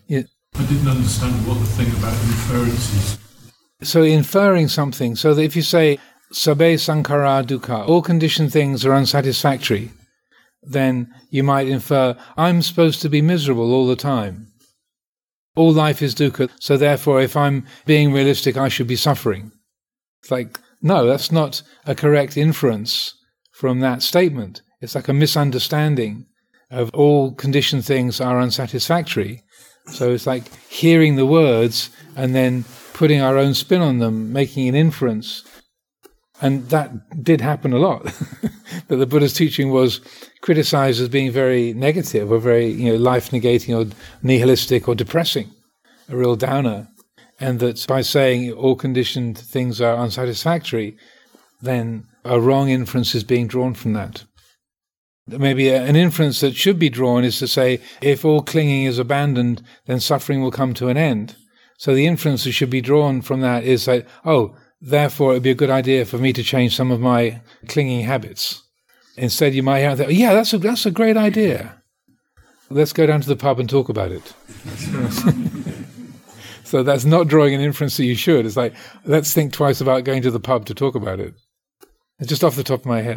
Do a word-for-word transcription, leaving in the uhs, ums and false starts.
Yeah. I didn't understand what the thing about inference is. So inferring something, so that if you say, Sabbe sankhara dukkha, all conditioned things are unsatisfactory, then you might infer, I'm supposed to be miserable all the time. All life is dukkha, so therefore if I'm being realistic, I should be suffering. It's like, no, that's not a correct inference from that statement. It's like a misunderstanding of all conditioned things are unsatisfactory. So it's like hearing the words and then putting our own spin on them, making an inference. And that did happen a lot. That the Buddha's teaching was criticized as being very negative or very, you know, life-negating or nihilistic or depressing, a real downer. And that by saying all conditioned things are unsatisfactory, then a wrong inference is being drawn from that. Maybe an inference that should be drawn is to say, if all clinging is abandoned, then suffering will come to an end. So the inference that should be drawn from that is that, oh, therefore it would be a good idea for me to change some of my clinging habits. Instead you might have that, yeah, that's a, that's a great idea. Let's go down to the pub and talk about it. So that's not drawing an inference that you should. It's like, let's think twice about going to the pub to talk about it. It's just off the top of my head.